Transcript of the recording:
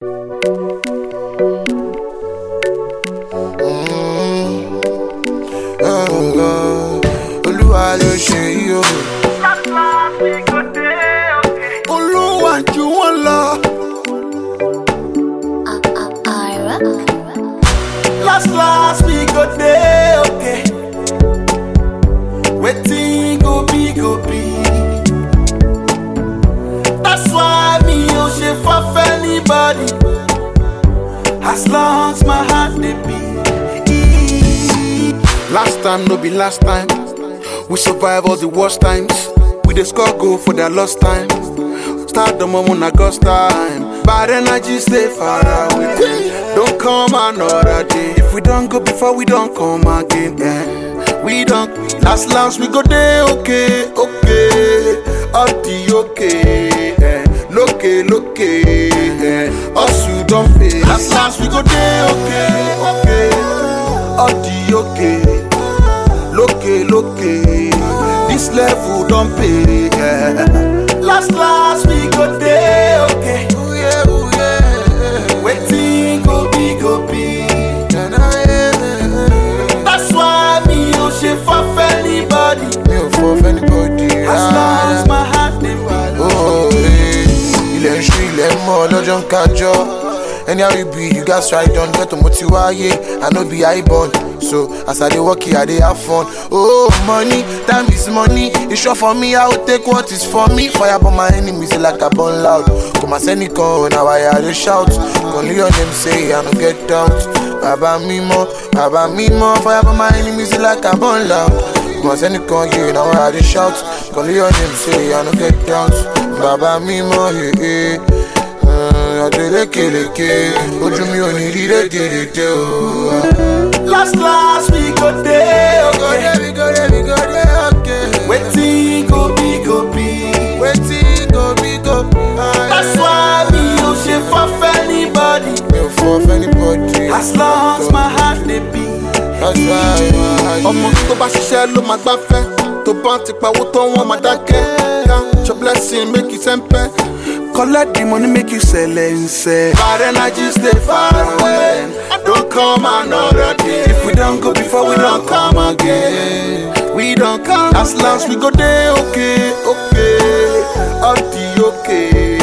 Olúwa ló ṣe yìí o. Olúwa jù wọ́n lọ. Last we go dey okay. Wetin go be go be. That's why me o ṣe fuff anybody. As long as my heart dey beat. Last time no be last time. We survive all the worst times. We dey score goal for their lost time. Start the moment on August time. Bad energy stay far away. Don't come another day. If we don't go before, we don't come again. We don't. Last we go there, okay, okay. All the okay, loke. Us you don't pay. Last we go there, okay, okay. All the okay, loke. This level don't pay. Last we go there, okay. Waiting go be. That's why me no shit for anybody. Me no for anybody. As long as my heart dey beat. Oh, ilẹ̀ ṣú ilẹ̀ mọ́ lọ́jọ́ ń kájọ́. Anyhow you be, you gats try don get to motiwaye. I no be highborn, so as I dey work here, I dey have fun. Oh, money, time is money. It's sure for me, I will take what is for me. Fire for my enemies like a burn loud. Come and send it con, now I dey shout. Only your name say I no get doubt. Baba me more. Fire for my enemies like a burn loud. Come and send it con, yeah, now I dey shout. Only your name say I no get doubt. Baba me more, yeah. Ojú mi ò ní rí rédèrèdè o. Last we go dey okay. We go dey okay. Wetin go be. That's why me no ṣe fuff anybody. Me no fuff anybody. As long as my heart dey beat. That's why. Ọmọ tó bá ṣiṣẹ́ ló máa gbáfẹ́. Tó bá ti pawó tó wọ́n máa dákẹ́. Count your blessing, make it sempe. Collect the money, make you sell and say. Bad energy stay far away. Don't come another day. If we don't go before, we don't come again. We don't come. As last we go there, okay. All the okay.